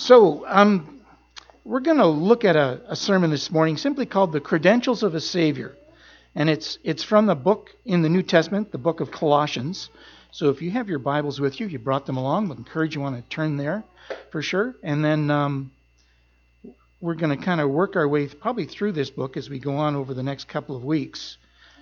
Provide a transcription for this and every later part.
So, we're going to look at a sermon this morning simply called The Credentials of a Savior. And it's from the book in the New Testament, the book of Colossians. So if you have your Bibles with you, you brought them along, we'll encourage you want to turn there for sure. And then we're going to kind of work our way probably through this book as we go on over the next couple of weeks.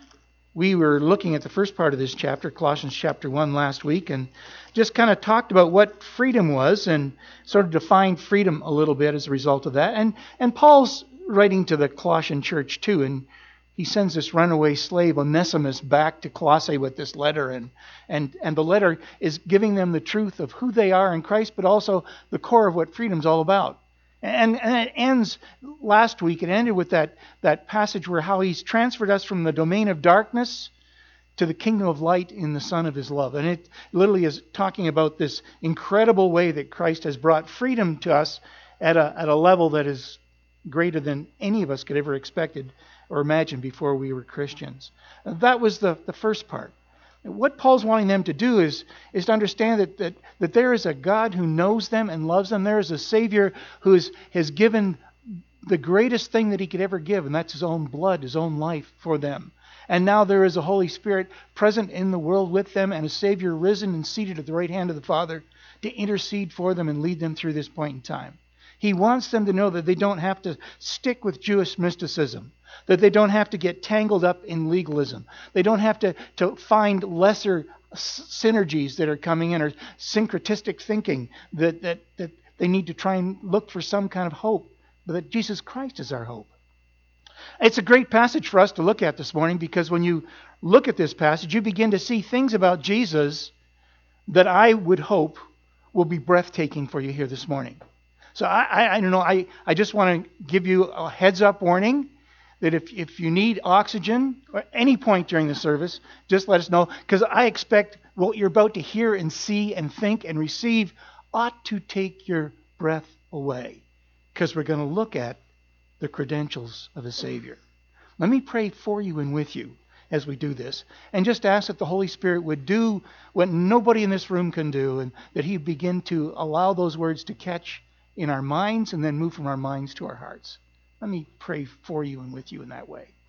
We were looking at the first part of this chapter, Colossians chapter 1, last week, and just kind of talked about what freedom was and sort of defined freedom a little bit as a result of that. And Paul's writing to the Colossian church too, and he sends this runaway slave, Onesimus, back to Colossae with this letter. And the letter is giving them the truth of who they are in Christ, but also the core of what freedom's all about. And it ends last week. It ended with that passage where how he's transferred us from the domain of darkness to the kingdom of light in the Son of his love. And it literally is talking about this incredible way that Christ has brought freedom to us at a level that is greater than any of us could ever expected or imagine before we were Christians. That was the first part. What Paul's wanting them to do is to understand that there is a God who knows them and loves them. There is a Savior who has given the greatest thing that he could ever give, and that's his own blood, his own life for them. And now there is a Holy Spirit present in the world with them, and a Savior risen and seated at the right hand of the Father to intercede for them and lead them through this point in time. He wants them to know that they don't have to stick with Jewish mysticism, that they don't have to get tangled up in legalism. They don't have to find lesser synergies that are coming in or syncretistic thinking that they need to try and look for some kind of hope, but that Jesus Christ is our hope. It's a great passage for us to look at this morning because when you look at this passage, you begin to see things about Jesus that I would hope will be breathtaking for you here this morning. So I don't know, I just want to give you a heads up warning that if you need oxygen or any point during the service, just let us know, because I expect what you're about to hear and see and think and receive ought to take your breath away, because we're going to look at the credentials of a Savior. Let me pray for you and with you as we do this, and just ask that the Holy Spirit would do what nobody in this room can do, and that He begin to allow those words to catch in our minds and then move from our minds to our hearts. Let me pray for you and with you in that way.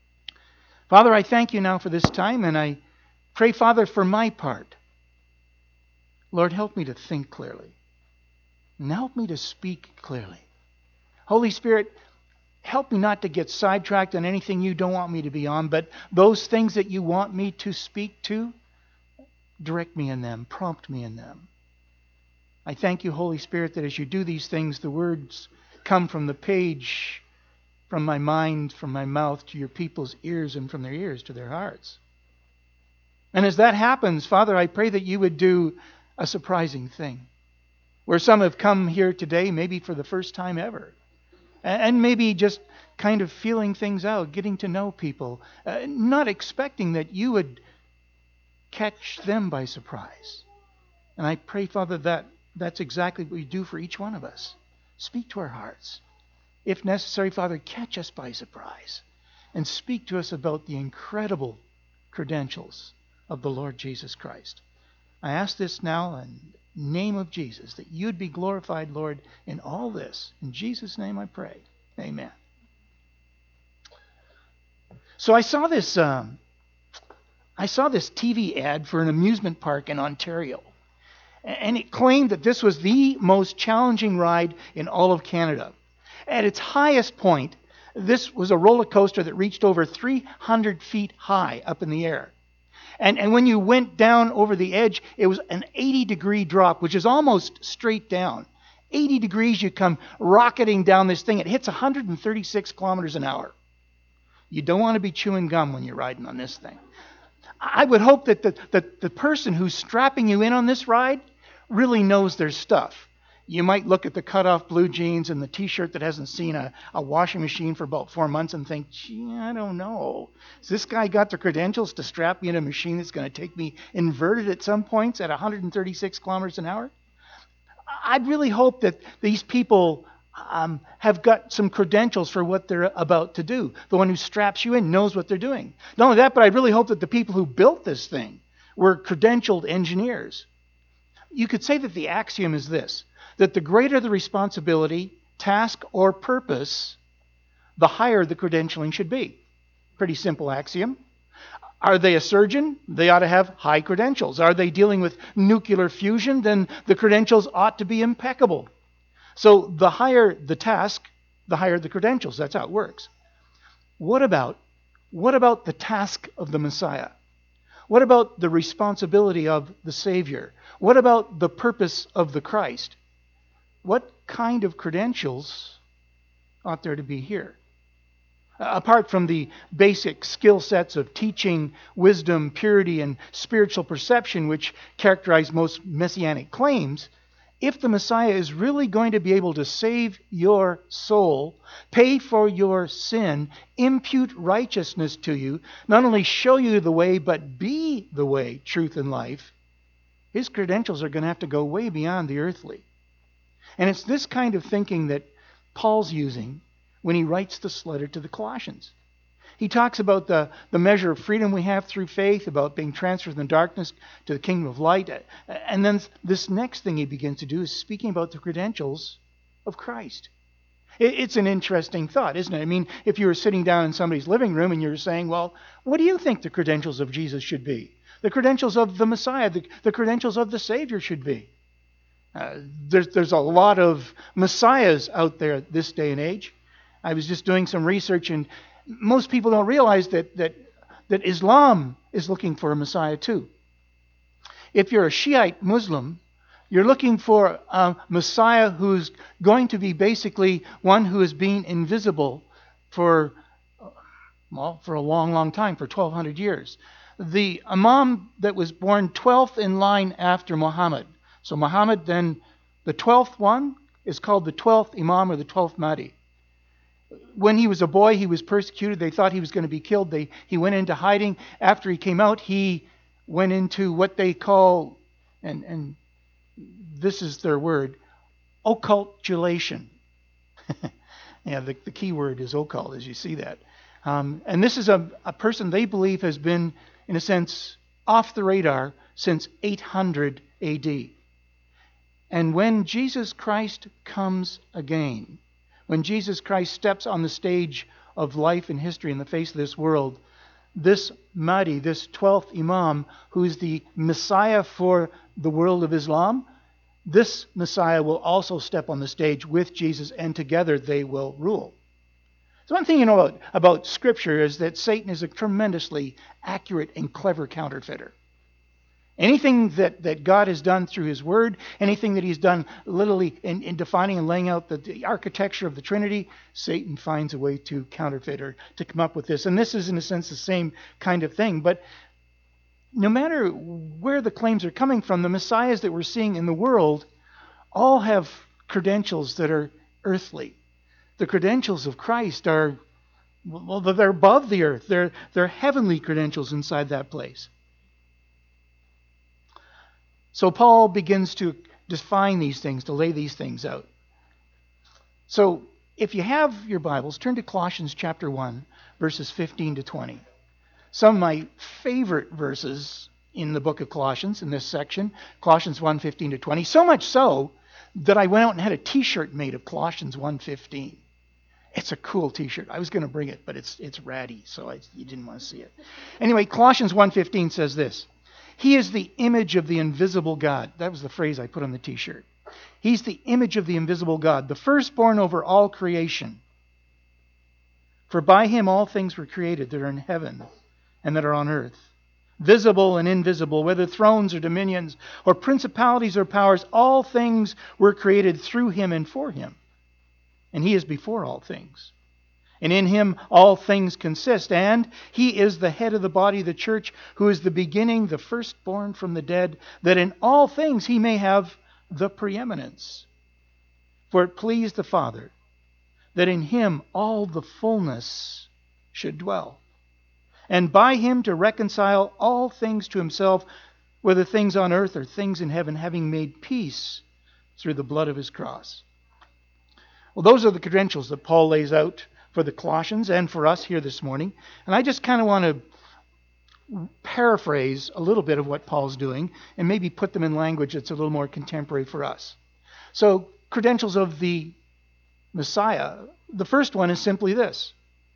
Father, I thank you now for this time, and I pray, Father, for my part. Lord, help me to think clearly, and help me to speak clearly. Holy Spirit, help me not to get sidetracked on anything you don't want me to be on, but those things that you want me to speak to, direct me in them, prompt me in them. I thank you, Holy Spirit, that as you do these things, the words come from the page, from my mind, from my mouth to your people's ears, and from their ears to their hearts. And as that happens, Father, I pray that you would do a surprising thing, where some have come here today, maybe for the first time ever, and maybe just kind of feeling things out, getting to know people, not expecting that you would catch them by surprise. And I pray, Father, that that's exactly what you do for each one of us. Speak to our hearts. If necessary, Father, catch us by surprise and speak to us about the incredible credentials of the Lord Jesus Christ. I ask this now in the name of Jesus, that you'd be glorified, Lord, in all this. In Jesus' name I pray. Amen. So I saw this TV ad for an amusement park in Ontario. And it claimed that this was the most challenging ride in all of Canada. At its highest point, this was a roller coaster that reached over 300 feet high up in the air. And when you went down over the edge, it was an 80-degree drop, which is almost straight down. 80 degrees, you come rocketing down this thing. It hits 136 kilometers an hour. You don't want to be chewing gum when you're riding on this thing. I would hope that the person who's strapping you in on this ride really knows their stuff. You might look at the cut-off blue jeans and the T-shirt that hasn't seen a washing machine for about 4 months and think, gee, I don't know. Has this guy got the credentials to strap me in a machine that's going to take me inverted at some points at 136 kilometers an hour? I'd really hope that these people have got some credentials for what they're about to do. The one who straps you in knows what they're doing. Not only that, but I really hope that the people who built this thing were credentialed engineers. You could say that the axiom is this, that the greater the responsibility, task, or purpose, the higher the credentialing should be. Pretty simple axiom. Are they a surgeon? They ought to have high credentials. Are they dealing with nuclear fusion? Then the credentials ought to be impeccable. So the higher the task, the higher the credentials. That's how it works. What about the task of the Messiah? What about the responsibility of the Savior? What about the purpose of the Christ? What kind of credentials ought there to be here? Apart from the basic skill sets of teaching, wisdom, purity, and spiritual perception which characterize most messianic claims, if the Messiah is really going to be able to save your soul, pay for your sin, impute righteousness to you, not only show you the way, but be the way, truth, and life, his credentials are going to have to go way beyond the earthly. And it's this kind of thinking that Paul's using when he writes this letter to the Colossians. He talks about the measure of freedom we have through faith, about being transferred from the darkness to the kingdom of light. And then this next thing he begins to do is speaking about the credentials of Christ. It's an interesting thought, isn't it? I mean, if you were sitting down in somebody's living room and you were saying, well, what do you think the credentials of Jesus should be? The credentials of the Messiah, the credentials of the Savior should be. There's a lot of Messiahs out there this day and age. I was just doing some research, and most people don't realize that Islam is looking for a Messiah too. If you're a Shiite Muslim, you're looking for a Messiah who's going to be basically one who has been invisible for a long, long time, for 1,200 years. The Imam that was born 12th in line after Muhammad. So Muhammad, then the 12th one, is called the 12th Imam or the 12th Mahdi. When he was a boy, he was persecuted. They thought he was going to be killed. He went into hiding. After he came out, he went into what they call, and this is their word, occultulation. Yeah, the key word is occult, as you see that. And this is a person they believe has been, in a sense, off the radar since 800 AD. And when Jesus Christ comes again, when Jesus Christ steps on the stage of life and history in the face of this world, this Mahdi, this 12th Imam, who is the Messiah for the world of Islam, this Messiah will also step on the stage with Jesus, and together they will rule. So one thing you know about Scripture is that Satan is a tremendously accurate and clever counterfeiter. Anything that God has done through His Word, anything that He's done literally in defining and laying out the architecture of the Trinity, Satan finds a way to counterfeit or to come up with this. And this is, in a sense, the same kind of thing. But no matter where the claims are coming from, the messiahs that we're seeing in the world all have credentials that are earthly. The credentials of Christ are, well, they're above the earth. They're heavenly credentials inside that place. So Paul begins to define these things, to lay these things out. So if you have your Bibles, turn to Colossians chapter 1, verses 15 to 20. Some of my favorite verses in the book of Colossians, in this section, Colossians 1, 15 to 20. So much so that I went out and had a t-shirt made of Colossians 1:15. It's a cool t-shirt. I was going to bring it, but it's ratty, so you didn't want to see it. Anyway, Colossians 1:15 says this. He is the image of the invisible God. That was the phrase I put on the t-shirt. He's the image of the invisible God, the firstborn over all creation. For by Him all things were created that are in heaven and that are on earth, visible and invisible, whether thrones or dominions or principalities or powers, all things were created through Him and for Him. And He is before all things. And in Him all things consist. And He is the head of the body of the church, who is the beginning, the firstborn from the dead, that in all things He may have the preeminence. For it pleased the Father that in Him all the fullness should dwell, and by Him to reconcile all things to Himself, whether things on earth or things in heaven, having made peace through the blood of His cross. Well, those are the credentials that Paul lays out for the Colossians and for us here this morning. And I just kind of want to paraphrase a little bit of what Paul's doing and maybe put them in language that's a little more contemporary for us. So, credentials of the Messiah. The first one is simply this.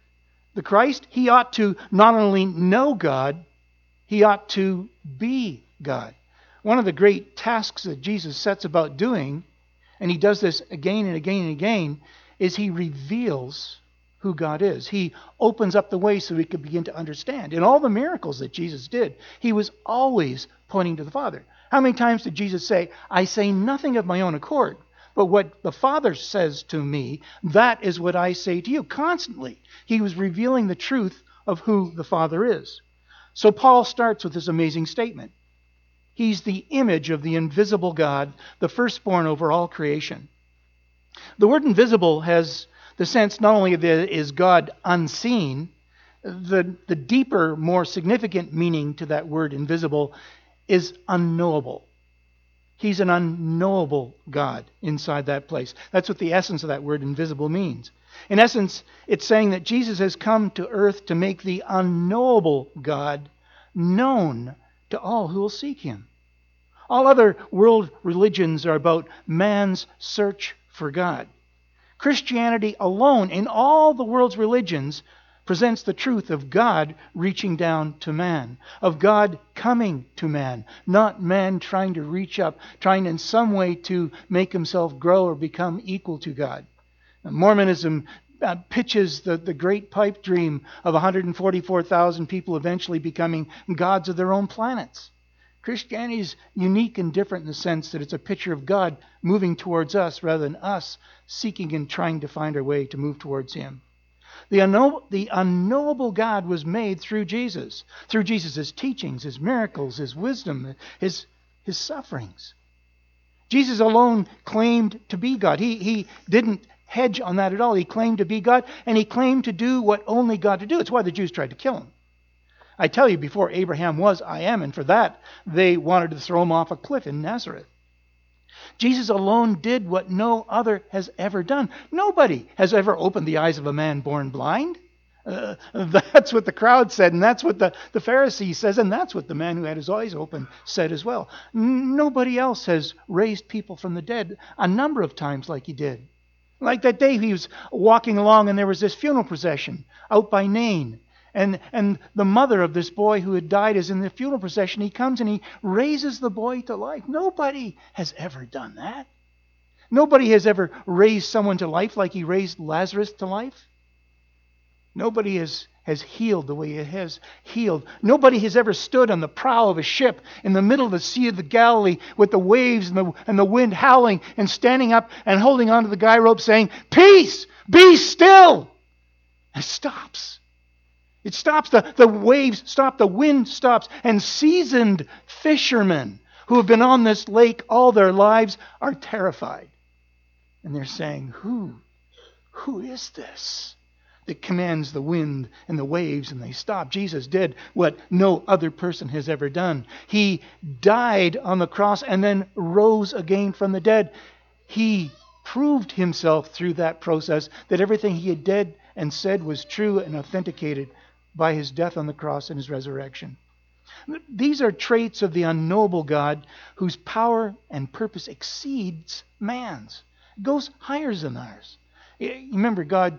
The Christ, he ought to not only know God, he ought to be God. One of the great tasks that Jesus sets about doing, and he does this again and again and again, is he reveals who God is. He opens up the way so we can begin to understand. In all the miracles that Jesus did, he was always pointing to the Father. How many times did Jesus say, I say nothing of my own accord, but what the Father says to me, that is what I say to you. Constantly, he was revealing the truth of who the Father is. So Paul starts with this amazing statement. He's the image of the invisible God, the firstborn over all creation. The word invisible has the sense not only that is God unseen, the deeper, more significant meaning to that word invisible is unknowable. He's an unknowable God inside that place. That's what the essence of that word invisible means. In essence, it's saying that Jesus has come to earth to make the unknowable God known to all who will seek him. All other world religions are about man's search for God. Christianity alone, in all the world's religions, presents the truth of God reaching down to man, of God coming to man, not man trying to reach up, trying in some way to make himself grow or become equal to God. Mormonism pitches the great pipe dream of 144,000 people eventually becoming gods of their own planets. Christianity is unique and different in the sense that it's a picture of God moving towards us rather than us seeking and trying to find our way to move towards him. The unknowable God was made through Jesus. Through Jesus' teachings, his miracles, his wisdom, his sufferings. Jesus alone claimed to be God. He didn't hedge on that at all. He claimed to be God, and he claimed to do what only God could do. It's why the Jews tried to kill him. I tell you, before Abraham was, I am, and for that, they wanted to throw him off a cliff in Nazareth. Jesus alone did what no other has ever done. Nobody has ever opened the eyes of a man born blind. That's what the crowd said, and that's what the Pharisee says, and that's what the man who had his eyes open said as well. Nobody else has raised people from the dead a number of times like he did. Like that day he was walking along and there was this funeral procession out by Nain. And the mother of this boy who had died is in the funeral procession. He comes and he raises the boy to life. Nobody has ever done that. Nobody has ever raised someone to life like he raised Lazarus to life. Nobody has healed the way he has healed. Nobody has ever stood on the prow of a ship in the middle of the Sea of the Galilee with the waves and the wind howling and standing up and holding onto the guy rope saying, "Peace, be still." And it stops. It stops. The waves stop. The wind stops. And seasoned fishermen who have been on this lake all their lives are terrified. And they're saying, Who is this that commands the wind and the waves and they stop? Jesus did what no other person has ever done. He died on the cross and then rose again from the dead. He proved himself through that process that everything he had did and said was true and authenticated by his death on the cross and his resurrection. These are traits of the unknowable God whose power and purpose exceeds man's. It goes higher than ours. Remember, God,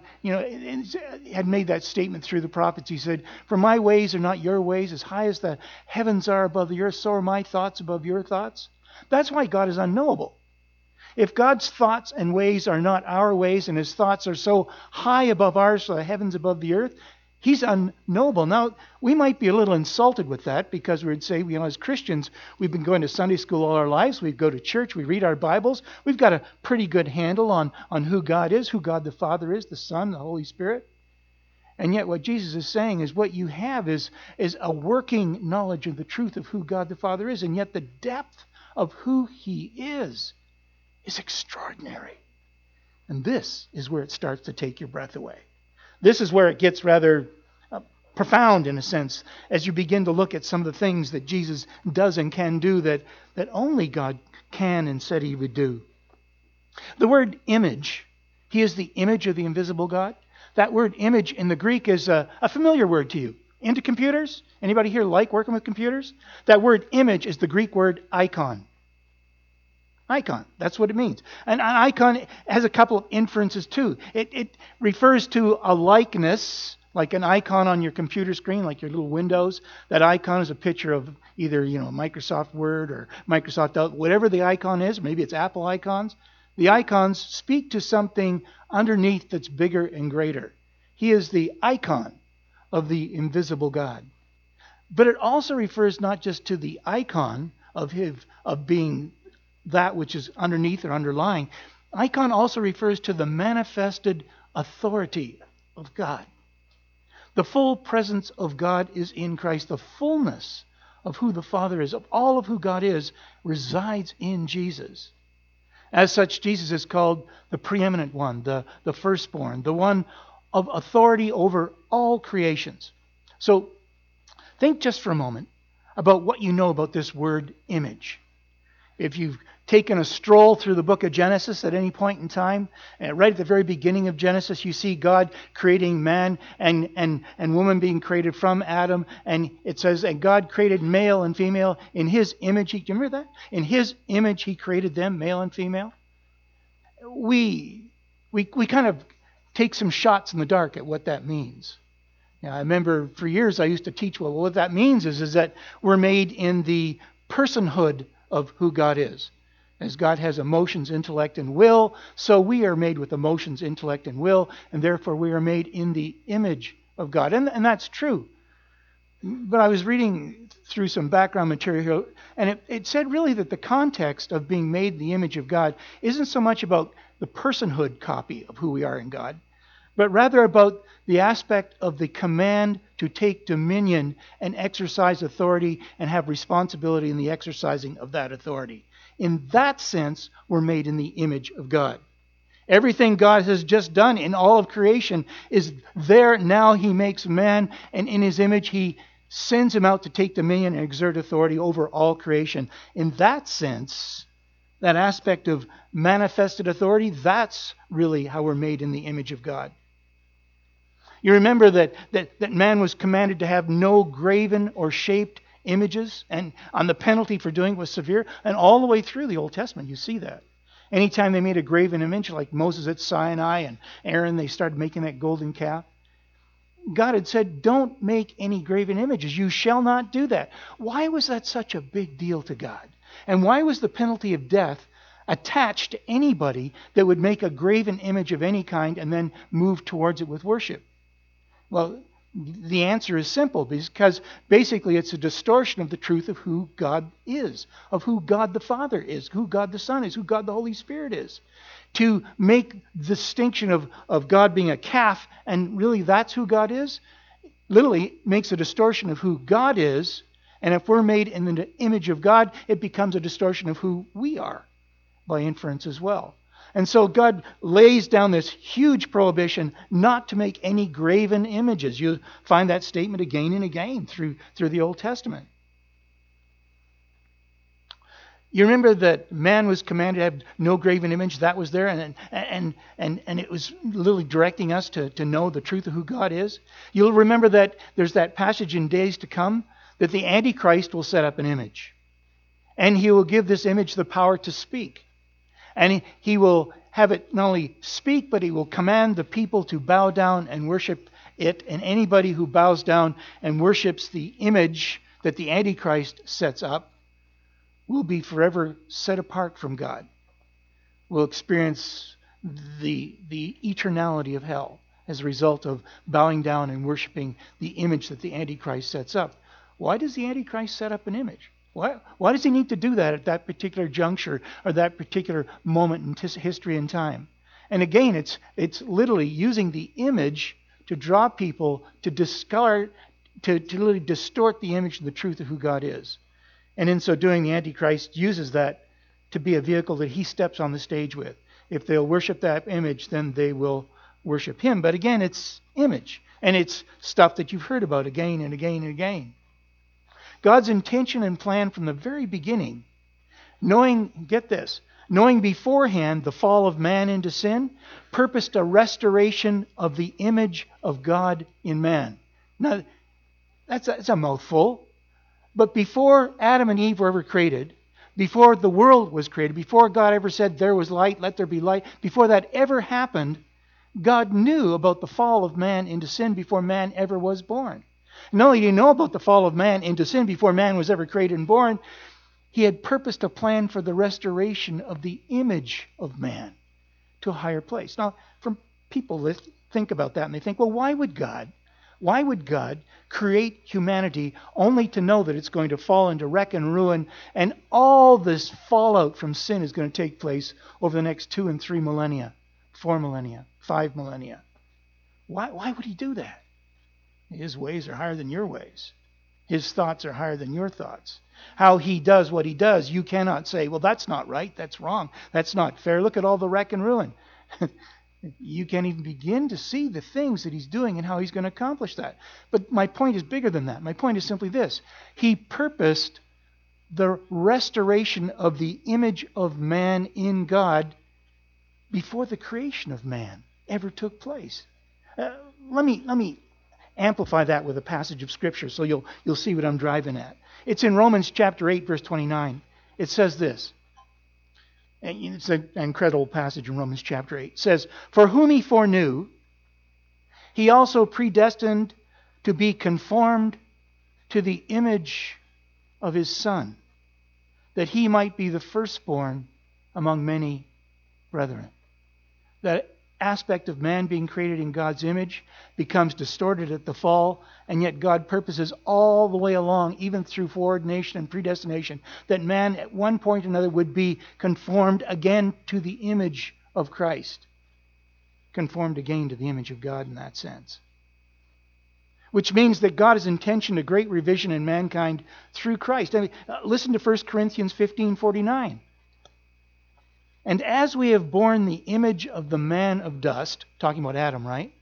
had made that statement through the prophets. He said, "For my ways are not your ways. As high as the heavens are above the earth, so are my thoughts above your thoughts." That's why God is unknowable. If God's thoughts and ways are not our ways, and his thoughts are so high above ours, so the heavens above the earth, he's unknowable. Now, we might be a little insulted with that because we would say, as Christians, we've been going to Sunday school all our lives. We go to church. We read our Bibles. We've got a pretty good handle on who God is, who God the Father is, the Son, the Holy Spirit. And yet what Jesus is saying is what you have is a working knowledge of the truth of who God the Father is. And yet the depth of who he is extraordinary. And this is where it starts to take your breath away. This is where it gets rather profound in a sense as you begin to look at some of the things that Jesus does and can do that only God can and said he would do. The word image, he is the image of the invisible God. That word image in the Greek is a familiar word to you. Into computers? Anybody here like working with computers? That word image is the Greek word icon. Icon. That's what it means. And an icon has a couple of inferences too. It refers to a likeness, like an icon on your computer screen, like your little Windows. That icon is a picture of either Microsoft Word or Microsoft Outlook, whatever the icon is. Maybe it's Apple icons. The icons speak to something underneath that's bigger and greater. He is the icon of the invisible God. But it also refers not just to the icon of being that which is underneath or underlying. Icon also refers to the manifested authority of God. The full presence of God is in Christ. The fullness of who the Father is, of all of who God is, resides in Jesus. As such, Jesus is called the preeminent one, the firstborn, the one of authority over all creations. So think just for a moment about what you know about this word image. If you've taken a stroll through the book of Genesis at any point in time, right at the very beginning of Genesis, you see God creating man and woman being created from Adam. And it says, and God created male and female in His image. Do you remember that? In His image He created them, male and female. We kind of take some shots in the dark at what that means. Now, I remember for years I used to teach, well, what that means is that we're made in the personhood of who God is. As God has emotions, intellect, and will, so we are made with emotions, intellect, and will, and therefore we are made in the image of God. And that's true. But I was reading through some background material, and it said really that the context of being made in the image of God isn't so much about the personhood copy of who we are in God, but rather about the aspect of the command to take dominion and exercise authority and have responsibility in the exercising of that authority. In that sense, we're made in the image of God. Everything God has just done in all of creation is there. Now He makes man, and in His image He sends him out to take dominion and exert authority over all creation. In that sense, that aspect of manifested authority, that's really how we're made in the image of God. You remember that man was commanded to have no graven or shaped images, and on the penalty for doing it was severe. And all the way through the Old Testament, you see that. Anytime they made a graven image, like Moses at Sinai and Aaron, they started making that golden calf. God had said, don't make any graven images. You shall not do that. Why was that such a big deal to God? And why was the penalty of death attached to anybody that would make a graven image of any kind and then move towards it with worship? Well, the answer is simple, because basically it's a distortion of the truth of who God is, of who God the Father is, who God the Son is, who God the Holy Spirit is. To make the distinction of God being a calf, and really that's who God is, literally makes a distortion of who God is. And if we're made in the image of God, it becomes a distortion of who we are by inference as well. And so God lays down this huge prohibition not to make any graven images. You find that statement again and again through the Old Testament. You remember that man was commanded to have no graven image. That was there, and it was literally directing us to know the truth of who God is. You'll remember that there's that passage in days to come that the Antichrist will set up an image. And he will give this image the power to speak. And he will have it not only speak, but he will command the people to bow down and worship it. And anybody who bows down and worships the image that the Antichrist sets up will be forever set apart from God. Will experience the eternality of hell as a result of bowing down and worshiping the image that the Antichrist sets up. Why does the Antichrist set up an image? Why does he need to do that at that particular juncture or that particular moment in history and time? And again, it's literally using the image to draw people to discard, to literally distort the image and the truth of who God is. And in so doing, the Antichrist uses that to be a vehicle that he steps on the stage with. If they'll worship that image, then they will worship him. But again, it's image. And it's stuff that you've heard about again and again and again. God's intention and plan from the very beginning, knowing beforehand the fall of man into sin, purposed a restoration of the image of God in man. Now, that's a mouthful. But before Adam and Eve were ever created, Before the world was created, before God ever said there was light, let there be light, before that ever happened, God knew about the fall of man into sin before man ever was born. Not only did he know about the fall of man into sin before man was ever created and born, he had purposed a plan for the restoration of the image of man to a higher place. Now, from people that think about that and they think, well, why would God create humanity only to know that it's going to fall into wreck and ruin, and all this fallout from sin is going to take place over the next 2 and 3 millennia, 4 millennia, 5 millennia? Why would he do that? His ways are higher than your ways. His thoughts are higher than your thoughts. How he does what he does, you cannot say, well, that's not right, that's wrong, that's not fair. Look at all the wreck and ruin. You can't even begin to see the things that he's doing and how he's going to accomplish that. But my point is bigger than that. My point is simply this. He purposed the restoration of the image of man in God before the creation of man ever took place. Let me amplify that with a passage of Scripture so you'll see what I'm driving at. It's in Romans chapter 8, verse 29. It says this. And it's an incredible passage in Romans chapter 8. It says, "For whom he foreknew, he also predestined to be conformed to the image of his Son, that he might be the firstborn among many brethren." That aspect of man being created in God's image becomes distorted at the fall, and yet God purposes all the way along, even through foreordination and predestination, that man at one point or another would be conformed again to the image of Christ. Conformed again to the image of God in that sense. Which means that God has intentioned a great revision in mankind through Christ. I mean, listen to 1 Corinthians 15:49. "And as we have borne the image of the man of dust," talking about Adam, right?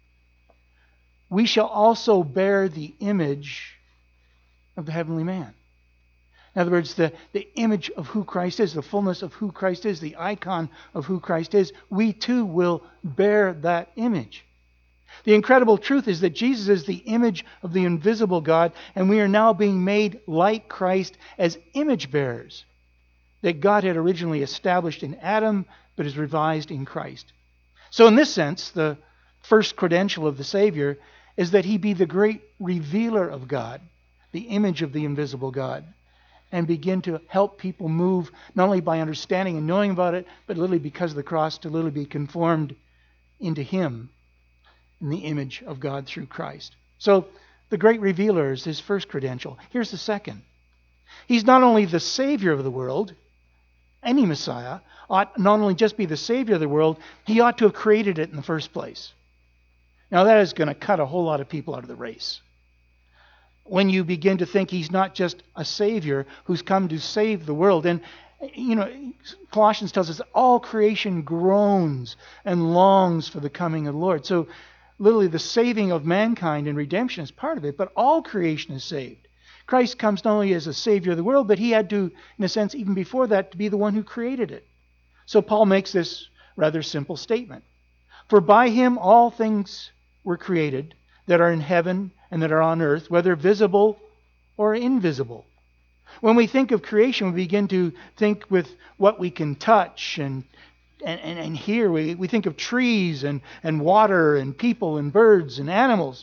"we shall also bear the image of the heavenly man." In other words, the image of who Christ is, the fullness of who Christ is, the icon of who Christ is, we too will bear that image. The incredible truth is that Jesus is the image of the invisible God, and we are now being made like Christ as image bearers that God had originally established in Adam, but is revised in Christ. So in this sense, the first credential of the Savior is that he be the great revealer of God, the image of the invisible God, and begin to help people move, not only by understanding and knowing about it, but literally because of the cross, to literally be conformed into him in the image of God through Christ. So the great revealer is his first credential. Here's the second. He's not only the Savior of the world. Any Messiah ought not only just be the Savior of the world, he ought to have created it in the first place. Now that is going to cut a whole lot of people out of the race. When you begin to think he's not just a Savior who's come to save the world. And, Colossians tells us that all creation groans and longs for the coming of the Lord. So literally the saving of mankind and redemption is part of it, but all creation is saved. Christ comes not only as a Savior of the world, but he had to, in a sense, even before that, to be the one who created it. So Paul makes this rather simple statement. "For by him all things were created that are in heaven and that are on earth, whether visible or invisible." When we think of creation, we begin to think with what we can touch and hear. We think of trees and water and people and birds and animals.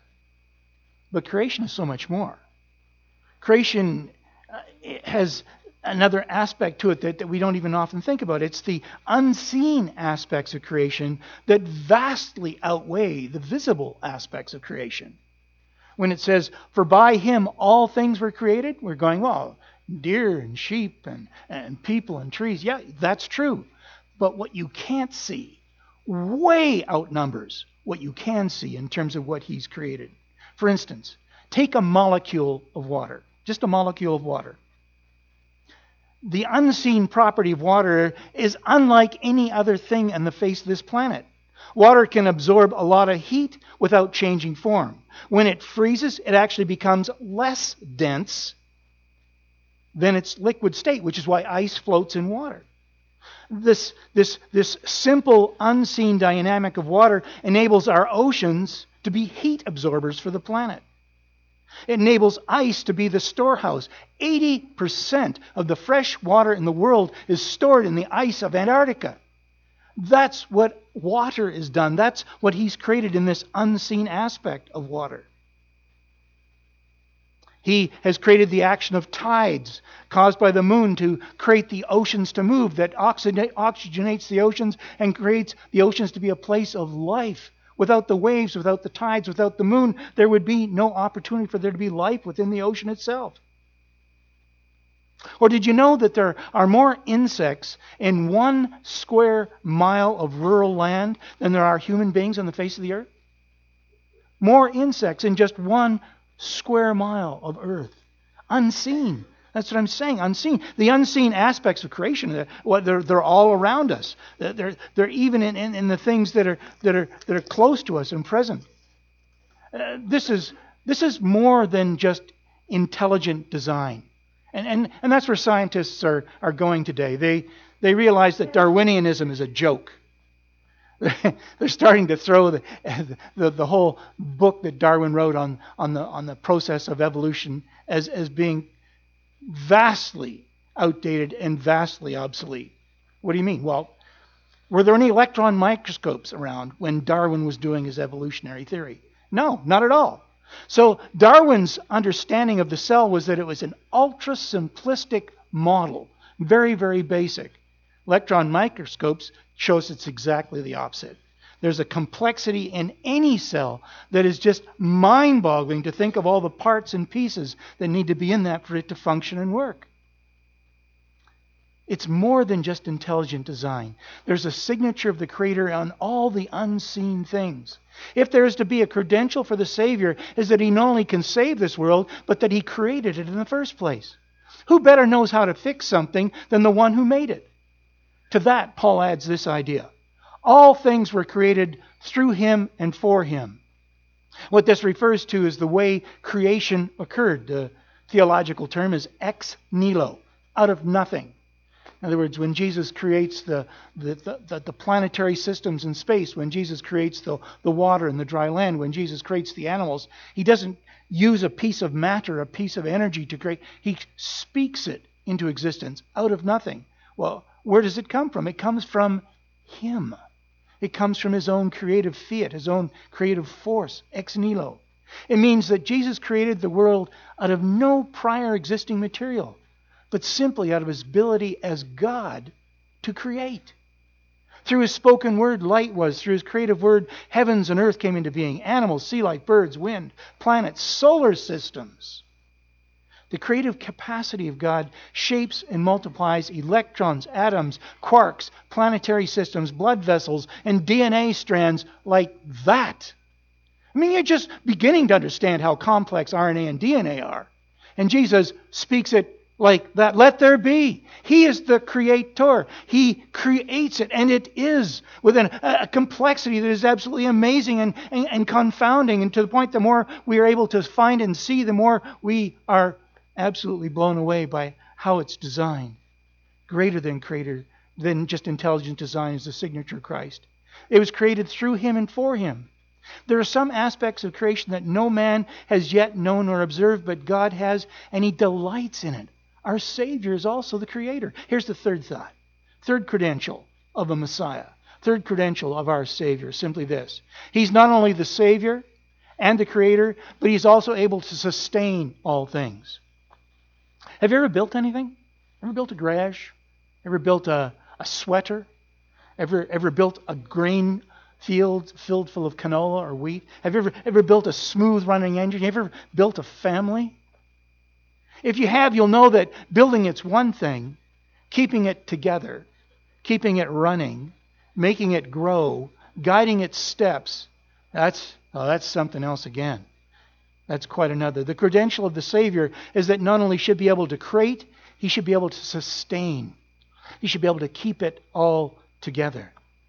But creation is so much more. Creation has another aspect to it that we don't even often think about. It's the unseen aspects of creation that vastly outweigh the visible aspects of creation. When it says, "For by him all things were created," we're going, well, deer and sheep and people and trees. Yeah, that's true. But what you can't see way outnumbers what you can see in terms of what he's created. For instance, take a molecule of water. Just a molecule of water. The unseen property of water is unlike any other thing on the face of this planet. Water can absorb a lot of heat without changing form. When it freezes, it actually becomes less dense than its liquid state, which is why ice floats in water. This simple, unseen dynamic of water enables our oceans to be heat absorbers for the planet. It enables ice to be the storehouse. 80% of the fresh water in the world is stored in the ice of Antarctica. That's what water is done. That's what He's created in this unseen aspect of water. He has created the action of tides caused by the moon to create the oceans to move, that oxygenates the oceans and creates the oceans to be a place of life. Without the waves, without the tides, without the moon, there would be no opportunity for there to be life within the ocean itself. Or did you know that there are more insects in 1 square mile of rural land than there are human beings on the face of the earth? More insects in just 1 square mile of earth. Unseen. That's what I'm saying. Unseen. The unseen aspects of creation, they're all around us. They're even in the things that are close to us and present. This is more than just intelligent design. And that's where scientists are going today. They realize that Darwinianism is a joke. They're starting to throw the whole book that Darwin wrote on the process of evolution as being vastly outdated and vastly obsolete. What do you mean? Well, were there any electron microscopes around when Darwin was doing his evolutionary theory? No, not at all. So Darwin's understanding of the cell was that it was an ultra-simplistic model, very, very basic. Electron microscopes shows it's exactly the opposite. There's a complexity in any cell that is just mind-boggling to think of all the parts and pieces that need to be in that for it to function and work. It's more than just intelligent design. There's a signature of the Creator on all the unseen things. If there is to be a credential for the Savior, is that He not only can save this world, but that He created it in the first place. Who better knows how to fix something than the one who made it? To that, Paul adds this idea. All things were created through Him and for Him. What this refers to is the way creation occurred. The theological term is ex nihilo, out of nothing. In other words, when Jesus creates the planetary systems in space, when Jesus creates the water and the dry land, when Jesus creates the animals, He doesn't use a piece of matter, a piece of energy to create. He speaks it into existence out of nothing. Well, where does it come from? It comes from Him. It comes from His own creative fiat, His own creative force, ex nihilo. It means that Jesus created the world out of no prior existing material, but simply out of His ability as God to create. Through His spoken word, light was. Through His creative word, heavens and earth came into being. Animals, sea life, birds, wind, planets, solar systems. The creative capacity of God shapes and multiplies electrons, atoms, quarks, planetary systems, blood vessels, and DNA strands like that. I mean, you're just beginning to understand how complex RNA and DNA are. And Jesus speaks it like that. Let there be. He is the creator. He creates it, and it is within a complexity that is absolutely amazing and confounding. And to the point, the more we are able to find and see, the more we are absolutely blown away by how it's designed. Greater than just intelligent design is the signature of Christ. It was created through Him and for Him. There are some aspects of creation that no man has yet known or observed, but God has, and He delights in it. Our Savior is also the Creator. Here's the third thought. Third credential of a Messiah. Third credential of our Savior. Simply this. He's not only the Savior and the Creator, but He's also able to sustain all things. Have you ever built anything? Ever built a garage? Ever built a sweater? Ever built a grain field filled full of canola or wheat? Have you ever built a smooth running engine? Have you ever built a family? If you have, you'll know that building it's one thing, keeping it together, keeping it running, making it grow, guiding its steps, that's something else again. That's quite another. The credential of the Savior is that not only should be able to create, He should be able to sustain. He should be able to keep it all together.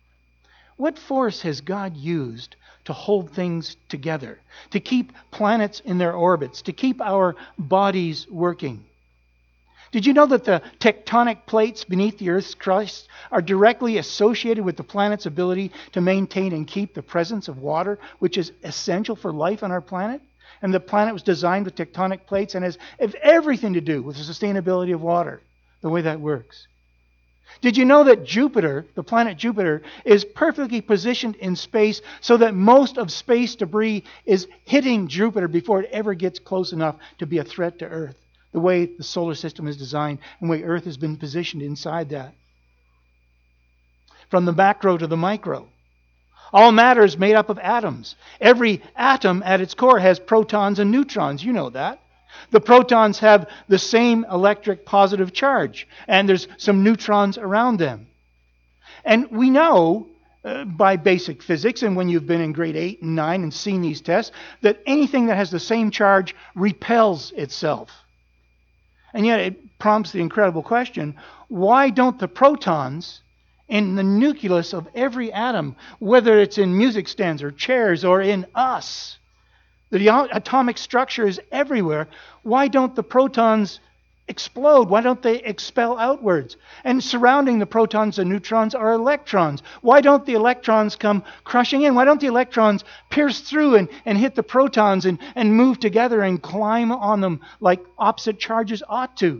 What force has God used to hold things together, to keep planets in their orbits, to keep our bodies working? Did you know that the tectonic plates beneath the Earth's crust are directly associated with the planet's ability to maintain and keep the presence of water, which is essential for life on our planet? And the planet was designed with tectonic plates and has everything to do with the sustainability of water, the way that works. Did you know that Jupiter, the planet Jupiter, is perfectly positioned in space so that most of space debris is hitting Jupiter before it ever gets close enough to be a threat to Earth? The way the solar system is designed and the way Earth has been positioned inside that. From the macro to the micro. All matter is made up of atoms. Every atom at its core has protons and neutrons. You know that. The protons have the same electric positive charge, and there's some neutrons around them. And we know by basic physics, and when you've been in grade 8 and 9 and seen these tests, that anything that has the same charge repels itself. And yet it prompts the incredible question, why don't the protons in the nucleus of every atom, whether it's in music stands or chairs or in us, the atomic structure is everywhere, why don't the protons explode? Why don't they expel outwards? And surrounding the protons and neutrons are electrons. Why don't the electrons come crushing in? Why don't the electrons pierce through and hit the protons and move together and climb on them like opposite charges ought to?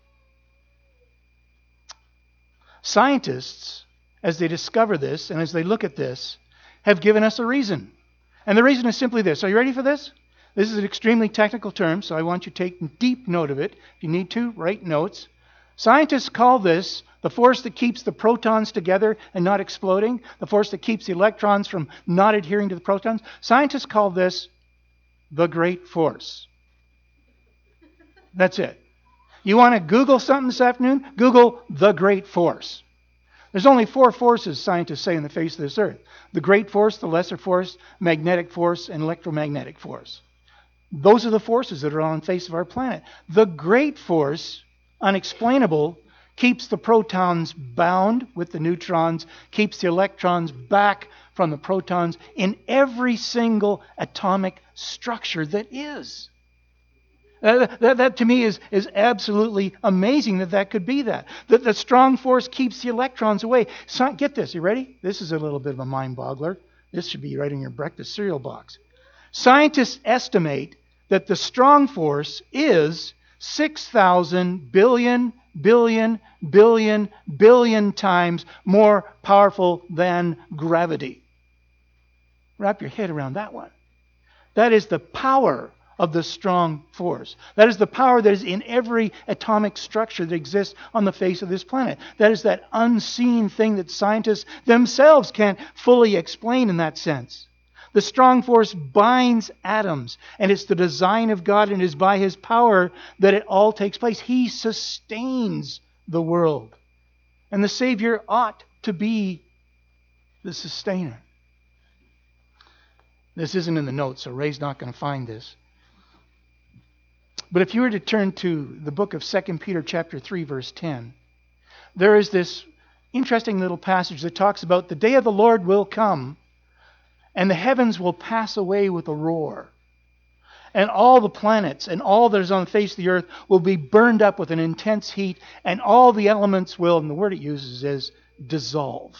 Scientists, as they discover this and as they look at this, have given us a reason. And the reason is simply this. Are you ready for this? This is an extremely technical term, so I want you to take deep note of it. If you need to, write notes. Scientists call this the force that keeps the protons together and not exploding, the force that keeps the electrons from not adhering to the protons. Scientists call this the great force. That's it. You want to Google something this afternoon? Google the great force. There's only 4 forces scientists say on the face of this earth. The great force, the lesser force, magnetic force, and electromagnetic force. Those are the forces that are on the face of our planet. The great force, unexplainable, keeps the protons bound with the neutrons, keeps the electrons back from the protons in every single atomic structure that is. That to me is absolutely amazing that could be that. That the strong force keeps the electrons away. So, get this, you ready? This is a little bit of a mind boggler. This should be right in your breakfast cereal box. Scientists estimate that the strong force is 6,000 billion times more powerful than gravity. Wrap your head around that one. That is the power of the strong force. That is the power that is in every atomic structure that exists on the face of this planet. That is that unseen thing that scientists themselves can't fully explain in that sense. The strong force binds atoms, and it's the design of God, and it is by His power that it all takes place. He sustains the world. And the Savior ought to be the sustainer. This isn't in the notes, so Ray's not going to find this. But if you were to turn to the book of 2 Peter chapter 3, verse 10, there is this interesting little passage that talks about the day of the Lord will come, and the heavens will pass away with a roar. And all the planets and all that is on the face of the earth will be burned up with an intense heat, and all the elements will, and the word it uses is dissolve.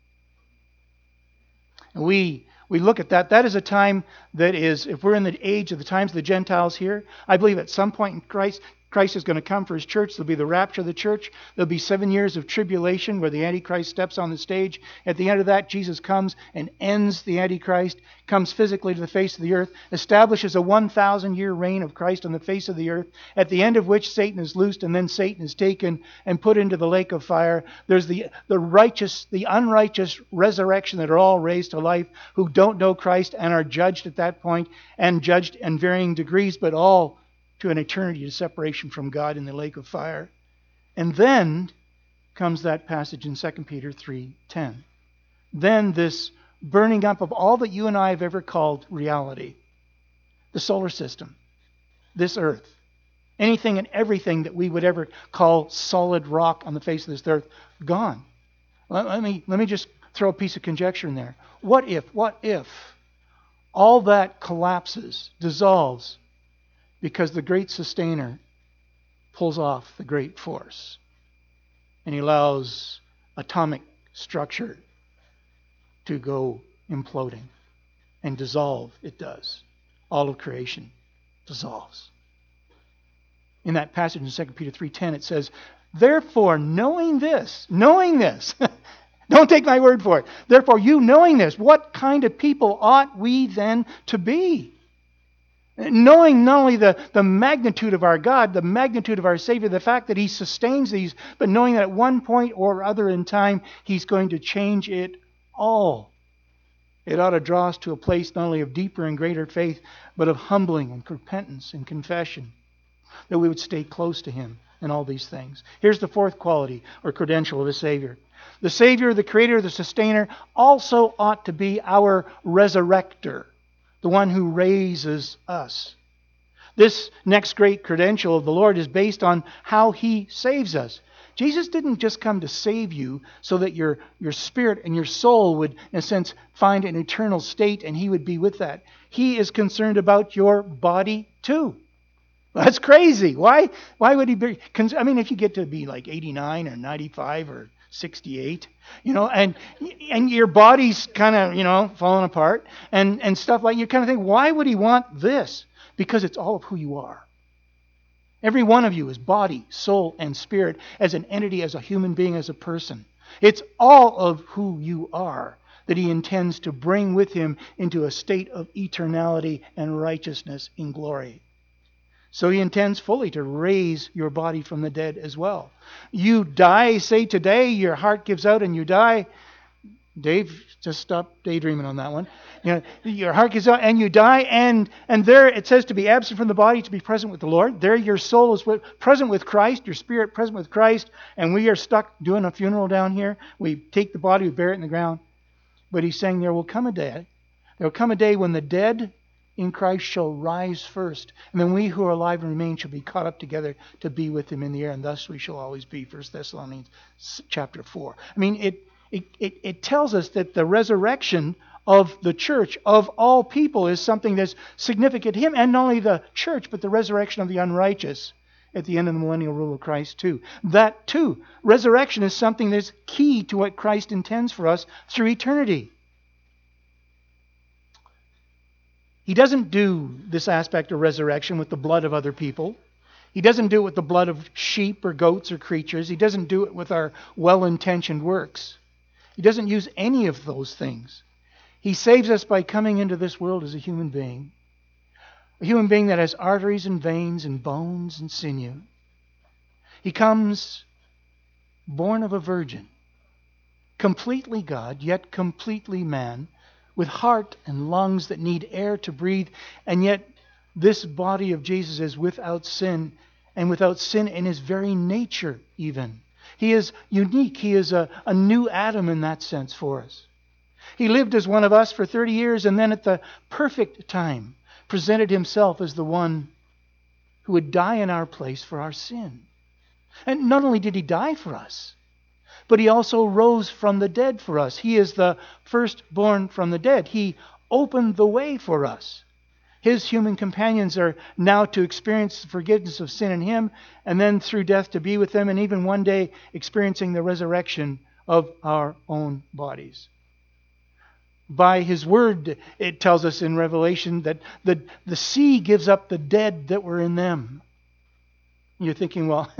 And we look at that. That is a time that is, if we're in the age of the times of the Gentiles here, I believe at some point in Christ is going to come for His church. There'll be the rapture of the church. There'll be 7 years of tribulation where the Antichrist steps on the stage. At the end of that, Jesus comes and ends the Antichrist, comes physically to the face of the earth, establishes a 1,000-year reign of Christ on the face of the earth, at the end of which Satan is loosed and then Satan is taken and put into the lake of fire. There's the unrighteous resurrection that are all raised to life who don't know Christ and are judged at that point, and judged in varying degrees, but all to an eternity of separation from God in the lake of fire. And then comes that passage in 2 Peter 3:10. Then this burning up of all that you and I have ever called reality. The solar system, this earth, anything and everything that we would ever call solid rock on the face of this earth, gone. Let me just throw a piece of conjecture in there. What if all that collapses, dissolves, because the great sustainer pulls off the great force and He allows atomic structure to go imploding and dissolve, it does, all of creation dissolves. In that passage in 2 Peter 3:10, it says, therefore, knowing this, don't take my word for it. Therefore, you knowing this, what kind of people ought we then to be? Knowing not only the magnitude of our God, the magnitude of our Savior, the fact that He sustains these, but knowing that at one point or other in time, He's going to change it all. It ought to draw us to a place not only of deeper and greater faith, but of humbling and repentance and confession, that we would stay close to Him in all these things. Here's the fourth quality or credential of a Savior. The Savior, the Creator, the Sustainer, also ought to be our resurrector, the one who raises us. This next great credential of the Lord is based on how He saves us. Jesus didn't just come to save you so that your spirit and your soul would, in a sense, find an eternal state and He would be with that. He is concerned about your body too. That's crazy. Why would He be? I mean, if you get to be like 89 or 95 or 68, and your body's kind of, falling apart and stuff like, you kind of think, why would He want this? Because it's all of who you are. Every one of you is body, soul, and spirit as an entity, as a human being, as a person. It's all of who you are that He intends to bring with Him into a state of eternality and righteousness in glory. So He intends fully to raise your body from the dead as well. You die, say today, your heart gives out and you die. Dave, just stop daydreaming on that one. Your heart gives out and you die, and there it says to be absent from the body, to be present with the Lord. There your soul is present with Christ, your spirit present with Christ, and we are stuck doing a funeral down here. We take the body, we bury it in the ground. But He's saying there will come a day when the dead in Christ shall rise first, and then we who are alive and remain shall be caught up together to be with Him in the air, and thus we shall always be. 1 Thessalonians chapter 4. I mean, it tells us that the resurrection of the church, of all people, is something that's significant to Him, and not only the church, but the resurrection of the unrighteous at the end of the millennial rule of Christ too. That too, resurrection is something that's key to what Christ intends for us through eternity. He doesn't do this aspect of resurrection with the blood of other people. He doesn't do it with the blood of sheep or goats or creatures. He doesn't do it with our well-intentioned works. He doesn't use any of those things. He saves us by coming into this world as a human being that has arteries and veins and bones and sinew. He comes born of a virgin, completely God, yet completely man, with heart and lungs that need air to breathe, and yet this body of Jesus is without sin, and without sin in His very nature even. He is unique. He is a new Adam in that sense for us. He lived as one of us for 30 years, and then at the perfect time presented Himself as the one who would die in our place for our sin. And not only did He die for us, but He also rose from the dead for us. He is the firstborn from the dead. He opened the way for us. His human companions are now to experience the forgiveness of sin in Him, and then through death to be with them, and even one day experiencing the resurrection of our own bodies. By His word, it tells us in Revelation that the sea gives up the dead that were in them. You're thinking, well,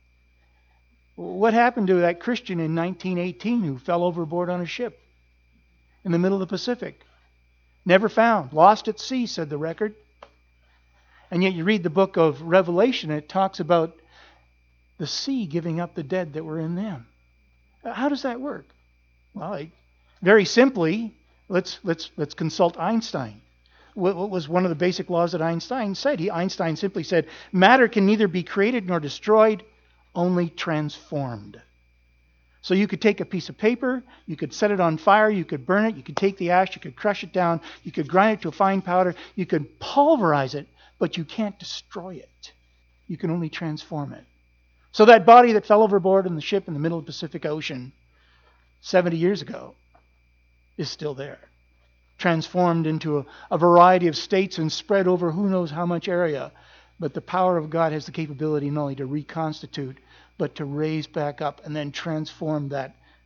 what happened to that Christian in 1918 who fell overboard on a ship in the middle of the Pacific? Never found. Lost at sea, said the record. And yet you read the book of Revelation, and it talks about the sea giving up the dead that were in them. How does that work? Well, very simply, let's consult Einstein. What was one of the basic laws that Einstein said? Einstein simply said, matter can neither be created nor destroyed, only transformed. So you could take a piece of paper, you could set it on fire, you could burn it, you could take the ash, you could crush it down, you could grind it to a fine powder, you could pulverize it, but you can't destroy it. You can only transform it. So that body that fell overboard in the ship in the middle of the Pacific Ocean 70 years ago is still there, transformed into a variety of states and spread over who knows how much area. But the power of God has the capability not only to reconstitute, but to raise back up and then transform that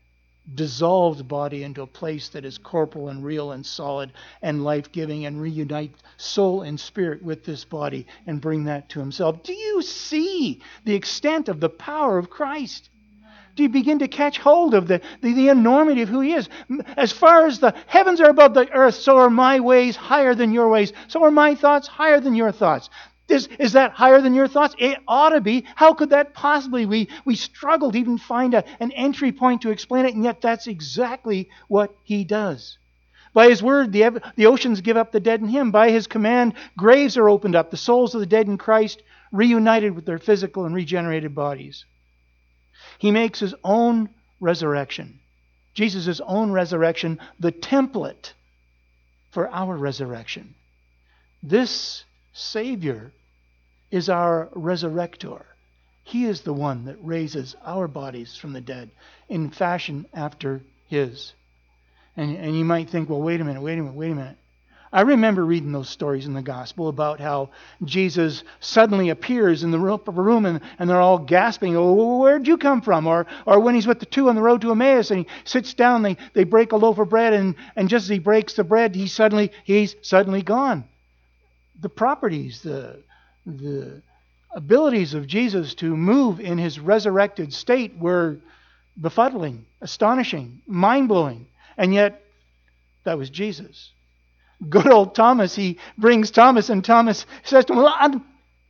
dissolved body into a place that is corporal and real and solid and life-giving, and reunite soul and spirit with this body and bring that to himself. Do you see the extent of the power of Christ? Do you begin to catch hold of the enormity of who he is? As far as the heavens are above the earth, so are my ways higher than your ways. So are my thoughts higher than your thoughts. Is that higher than your thoughts? It ought to be. How could that possibly? We struggle to even find an entry point to explain it, and yet that's exactly what he does. By his word, the oceans give up the dead in him. By his command, graves are opened up. The souls of the dead in Christ reunited with their physical and regenerated bodies. He makes his own resurrection, Jesus' own resurrection, the template for our resurrection. This Savior is our resurrector. He is the one that raises our bodies from the dead in fashion after his. And you might think, well, wait a minute. I remember reading those stories in the gospel about how Jesus suddenly appears in the room and they're all gasping, oh, where'd you come from? Or when he's with the two on the road to Emmaus and he sits down, they break a loaf of bread, and just as he breaks the bread, he's suddenly gone. The properties, the abilities of Jesus to move in his resurrected state were befuddling, astonishing, mind-blowing. And yet, that was Jesus. Good old Thomas, he brings Thomas, and Thomas says to him, well,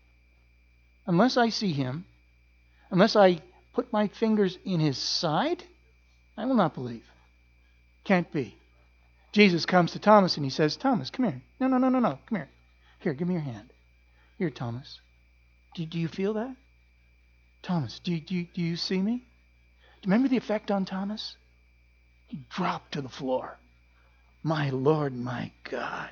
unless I see him, unless I put my fingers in his side, I will not believe. Can't be. Jesus comes to Thomas and he says, Thomas, come here. No, come here. Here, give me your hand. Here, Thomas. Do you feel that? Thomas, do you see me? Do you remember the effect on Thomas? He dropped to the floor. My Lord, my God.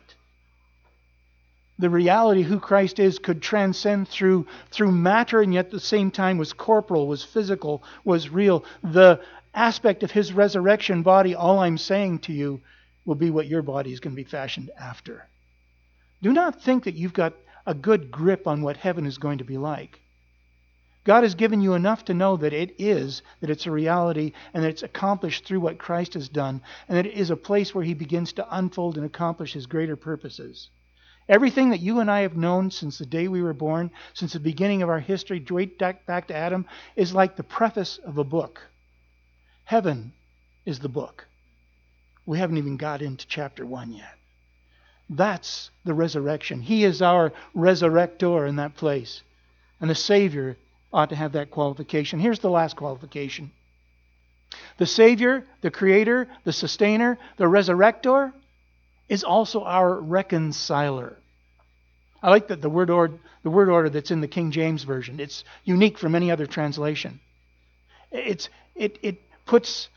The reality of who Christ is could transcend through matter, and yet at the same time was corporal, was physical, was real. The aspect of his resurrection body, all I'm saying to you, will be what your body is going to be fashioned after. Do not think that you've got a good grip on what heaven is going to be like. God has given you enough to know that it's a reality, and that it's accomplished through what Christ has done, and that it is a place where he begins to unfold and accomplish his greater purposes. Everything that you and I have known since the day we were born, since the beginning of our history, right back to Adam, is like the preface of a book. Heaven is the book. We haven't even got into chapter 1 yet. That's the resurrection. He is our resurrector in that place. And the Savior ought to have that qualification. Here's the last qualification. The Savior, the Creator, the Sustainer, the Resurrector is also our reconciler. I like that the word order that's in the King James Version. It's unique from any other translation. It puts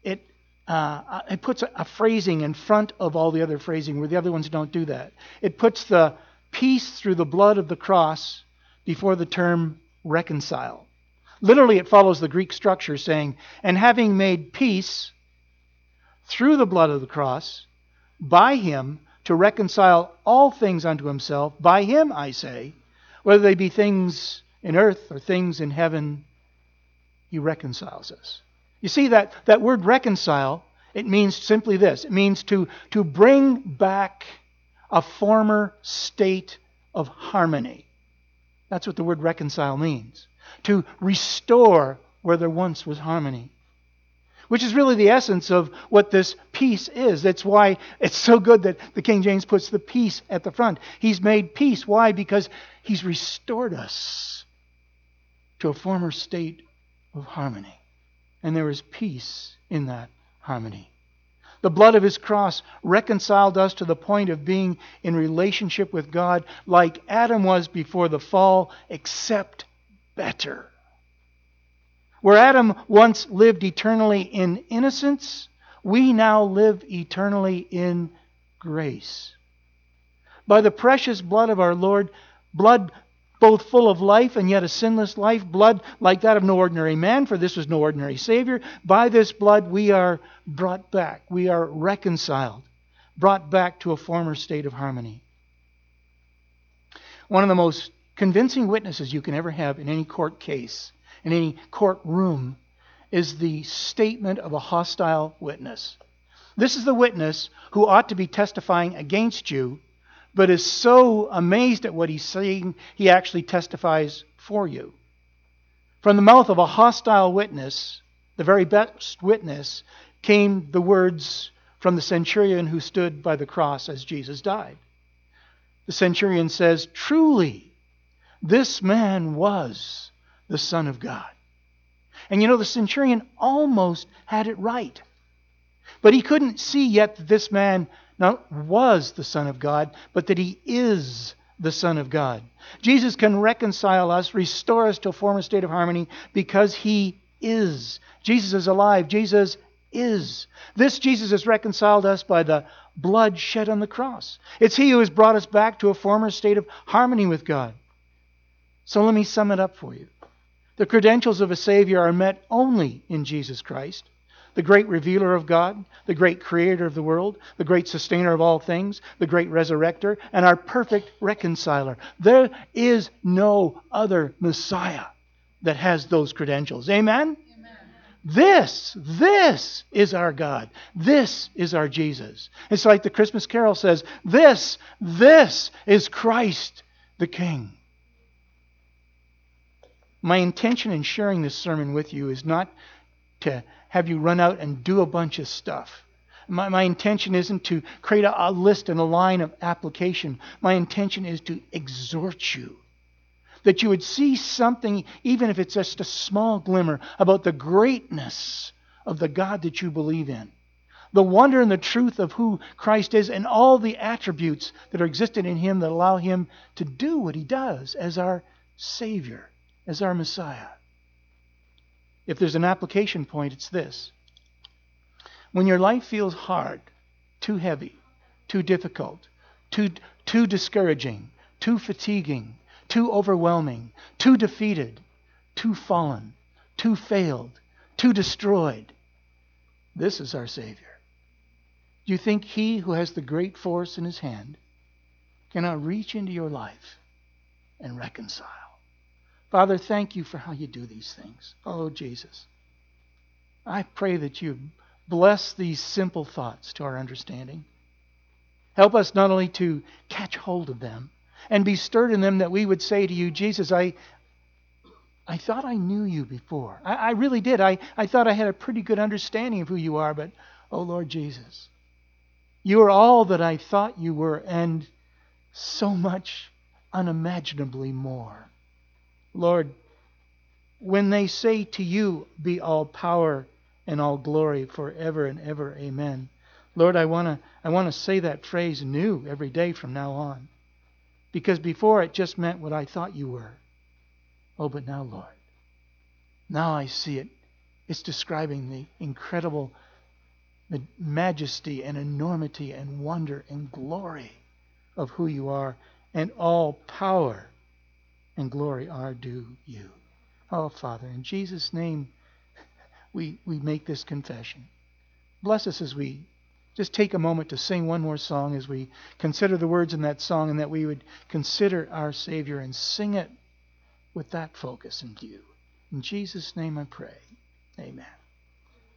a phrasing in front of all the other phrasing where the other ones don't do that. It puts the peace through the blood of the cross before the term reconcile. Literally, it follows the Greek structure saying, and having made peace through the blood of the cross, by him to reconcile all things unto himself, by him, I say, whether they be things in earth or things in heaven, he reconciles us. You see, that word reconcile, it means simply this. It means to bring back a former state of harmony. That's what the word reconcile means. To restore where there once was harmony. Which is really the essence of what this peace is. That's why it's so good that the King James puts the peace at the front. He's made peace. Why? Because he's restored us to a former state of harmony. And there is peace in that harmony. The blood of his cross reconciled us to the point of being in relationship with God like Adam was before the fall, except better. Where Adam once lived eternally in innocence, we now live eternally in grace. By the precious blood of our Lord, blood both full of life and yet a sinless life, blood like that of no ordinary man, for this was no ordinary Savior. By this blood we are brought back. We are reconciled, brought back to a former state of harmony. One of the most convincing witnesses you can ever have in any court case, in any courtroom, is the statement of a hostile witness. This is the witness who ought to be testifying against you, but is so amazed at what he's saying, he actually testifies for you. From the mouth of a hostile witness, the very best witness, came the words from the centurion who stood by the cross as Jesus died. The centurion says, "Truly, this man was the Son of God." And the centurion almost had it right. But he couldn't see yet that this man not was the Son of God, but that he is the Son of God. Jesus can reconcile us, restore us to a former state of harmony because he is. Jesus is alive. Jesus is. This Jesus has reconciled us by the blood shed on the cross. It's he who has brought us back to a former state of harmony with God. So let me sum it up for you. The credentials of a Savior are met only in Jesus Christ, the great revealer of God, the great creator of the world, the great sustainer of all things, the great resurrector, and our perfect reconciler. There is no other Messiah that has those credentials. Amen? This is our God. This is our Jesus. It's like the Christmas carol says, this is Christ the King. My intention in sharing this sermon with you is not to have you run out and do a bunch of stuff. My intention isn't to create a list and a line of application. My intention is to exhort you, that you would see something, even if it's just a small glimmer, about the greatness of the God that you believe in, the wonder and the truth of who Christ is, and all the attributes that are existed in him that allow him to do what he does as our Savior, as our Messiah. If there's an application point, it's this. When your life feels hard, too heavy, too difficult, too discouraging, too fatiguing, too overwhelming, too defeated, too fallen, too failed, too destroyed, this is our Savior. Do you think he who has the great force in his hand cannot reach into your life and reconcile? Father, thank you for how you do these things. Oh, Jesus, I pray that you bless these simple thoughts to our understanding. Help us not only to catch hold of them and be stirred in them, that we would say to you, Jesus, I thought I knew you before. I really did. I thought I had a pretty good understanding of who you are, but, oh Lord Jesus, you are all that I thought you were, and so much unimaginably more. Lord, when they say to you, be all power and all glory forever and ever, amen. Lord, I want to say that phrase new every day from now on. Because before it just meant what I thought you were. Oh, but now, Lord, now I see it. It's describing the incredible majesty and enormity and wonder and glory of who you are, and all power and glory are due you. Oh, Father, in Jesus' name, we make this confession. Bless us as we just take a moment to sing one more song, as we consider the words in that song, and that we would consider our Savior and sing it with that focus in view. In Jesus' name I pray. Amen.